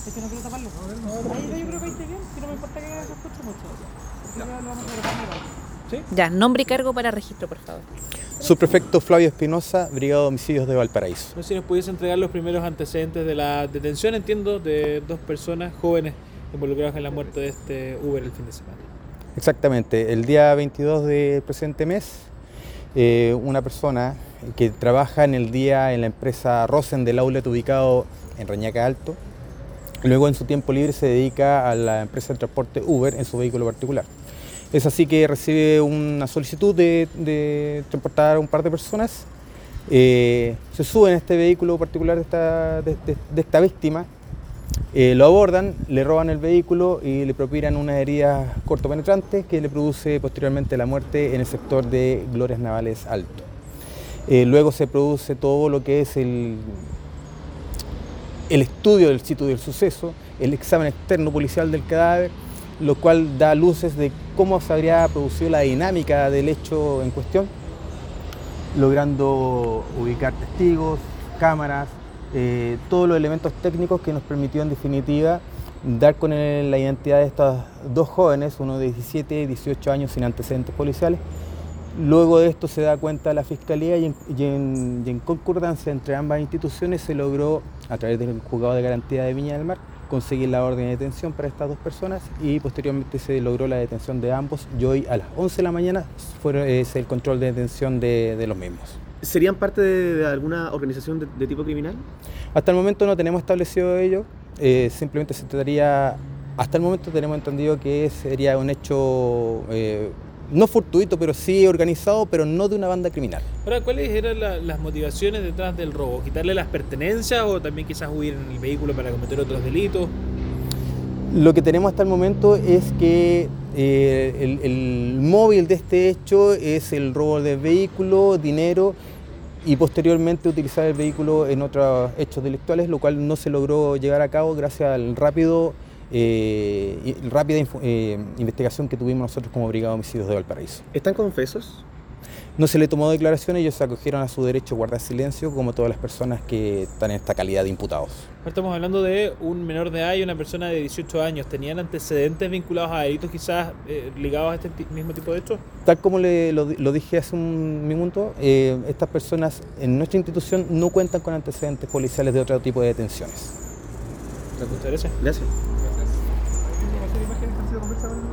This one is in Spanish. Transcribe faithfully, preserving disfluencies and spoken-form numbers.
Es que no quiero taparlo. Ahí yo creo que ahí está bien, si no me importa que se escuche mucho. Así que lo vamos a grabar igual. ¿Sí? Ya, nombre y cargo para registro, por favor. Subprefecto Flavio Espinosa, Brigada de Homicidios de Valparaíso. No sé si nos pudiese entregar los primeros antecedentes de la detención, entiendo, de dos personas jóvenes involucradas en la muerte de este Uber el fin de semana. Exactamente, el día veintidós del presente mes, eh, una persona que trabaja en el día en la empresa Rosen del outlet ubicado en Reñaca Alto, luego en su tiempo libre se dedica a la empresa de transporte Uber en su vehículo particular. Es así que recibe una solicitud de, de transportar a un par de personas, eh, se sube en este vehículo particular de esta, de, de, de esta víctima, eh, lo abordan, le roban el vehículo y le propinan unas heridas cortopenetrantes que le produce posteriormente la muerte en el sector de Glorias Navales Alto. Eh, luego se produce todo lo que es el, el estudio del sitio del suceso, el examen externo policial del cadáver, lo cual da luces de cómo se habría producido la dinámica del hecho en cuestión, logrando ubicar testigos, cámaras, eh, todos los elementos técnicos que nos permitió en definitiva dar con el, la identidad de estos dos jóvenes, uno de diecisiete y dieciocho años sin antecedentes policiales. Luego de esto se da cuenta la Fiscalía y en, y, en, y en concordancia entre ambas instituciones se logró, a través del Juzgado de Garantía de Viña del Mar, conseguir la orden de detención para estas dos personas y posteriormente se logró la detención de ambos y hoy a las once de la mañana fue es el control de detención de, de los mismos. ¿Serían parte de, de alguna organización de, de tipo criminal? Hasta el momento no tenemos establecido ello, eh, simplemente se trataría, hasta el momento tenemos entendido que sería un hecho eh, no fortuito, pero sí organizado, pero no de una banda criminal. Ahora, ¿cuáles eran la, las motivaciones detrás del robo? ¿Quitarle las pertenencias o también quizás huir en el vehículo para cometer otros delitos? Lo que tenemos hasta el momento es que eh, el, el móvil de este hecho es el robo del vehículo, dinero y posteriormente utilizar el vehículo en otros hechos delictuales, lo cual no se logró llevar a cabo gracias al rápido Eh, rápida eh, investigación que tuvimos nosotros como Brigada de Homicidios de Valparaíso. ¿Están confesos? No se le tomó declaración, ellos se acogieron a su derecho a guardar silencio, como todas las personas que están en esta calidad de imputados. Estamos hablando de un menor de edad y una persona de dieciocho años. ¿Tenían antecedentes vinculados a delitos quizás eh, ligados a este mismo tipo de hechos? Tal como le, lo, lo dije hace un minuto, eh, estas personas en nuestra institución no cuentan con antecedentes policiales de otro tipo de detenciones. Muchas gracias. Gracias. ¿Imágenes que han sido conversadas?